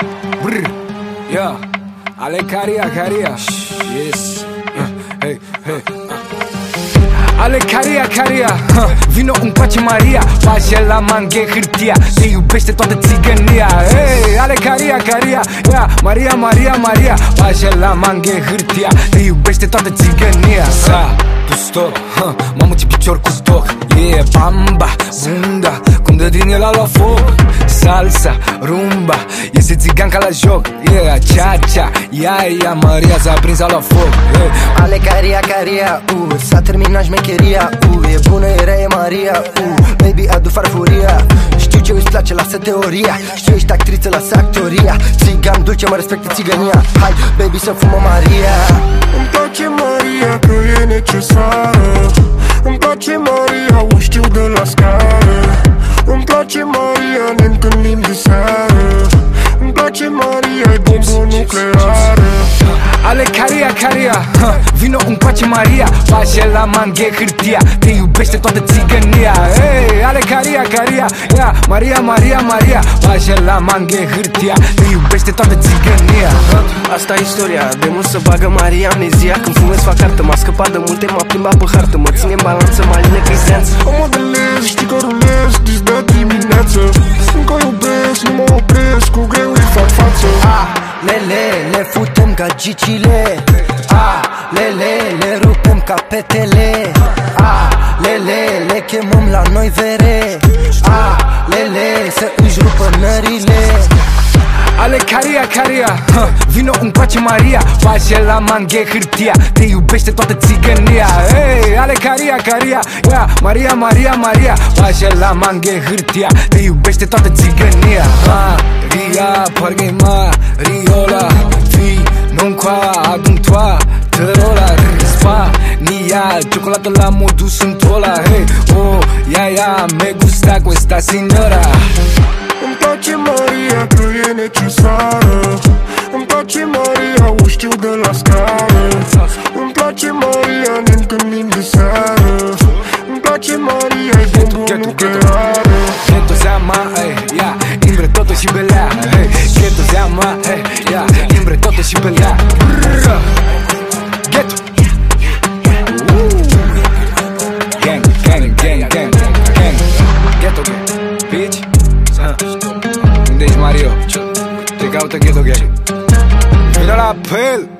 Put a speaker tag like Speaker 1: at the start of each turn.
Speaker 1: Brr. Yeah. Ale caria. Yes. Hey. Ale caria. Vino încoace Maria, face la manghe hârtia, te iubește toată țigănia. Hey, ale caria. Yeah. Maria, face la manghe hârtia, te iubește toată țigănia. Sa, tu stop, mamă ce picior cu stoc. Yeah, bamba, bunda, cum dă din el la foc. Salsa, rumba, iese țiganca la joc. Yeah, cha, ia, Maria s-a prins la foc. Yeah.
Speaker 2: Ale caria, s-a terminat șmecheria. E bună, e rea, e Maria. Baby, adu farfuria. Știu ce îți place, lasă teoria. Știu ești actriță, lasă actoria. Țigan dulce, mă respectă țigănia. Hai, baby, să fumă Maria.
Speaker 3: Îmi place Maria, că e necesară. Îmi place Maria, o știu de la scară. Îmi place Maria, ne întâlnim de seară. Îmi place Maria, e bombă nucleară.
Speaker 1: Ale caria, vino încoace Maria, face la manghe hârtia, te iubește toată țigănia. Hey, ale caria, yeah. Maria, face la manghe hârtia, te iubește toată țigănia.
Speaker 4: Asta e istoria, de mult să bagă Maria amnezia. Când fumez fac artă, m-a scăpat de multe, m-a plimbat pe hartă. Mă ține în balanță, mă alină că-i seanță.
Speaker 3: O modelez, știi că rulez, dis de dimineață. Încă iubesc, nu mă opresc, cu greu îi fac față.
Speaker 2: Lele, le futem ca gicile. Lele, le rupem ca petele. Lele, le chemăm la noi vere. Lele, să își rupă nările.
Speaker 1: Ale caria, vino încoace Maria, face la manghe hârtia, te iubește toată țigănia. Hey, ale caria, yeah. Maria, face la manghe hârtia, te iubește toată țigănia. Maria, parcă-i Mariola, vii, non qua, adun-toa, tărola, Spania, ciocolată la modul sunt ola. Hey, oh, ya, me gusta questa signora.
Speaker 3: Îmi place Maria, că e necesară. Îmi place Maria, o știu de la scară. Îmi place Maria, ne întâlnim de seară. Îmi place Maria, e bombă nucleară.
Speaker 1: Ghetto seama, yeah, imbre toto și belea. Ghetto seama, yeah, imbre toto și belea. Ghetto gang. Ghetto bitch. Unde ești Mario? Te caută Ghetto gang. Vino la apel.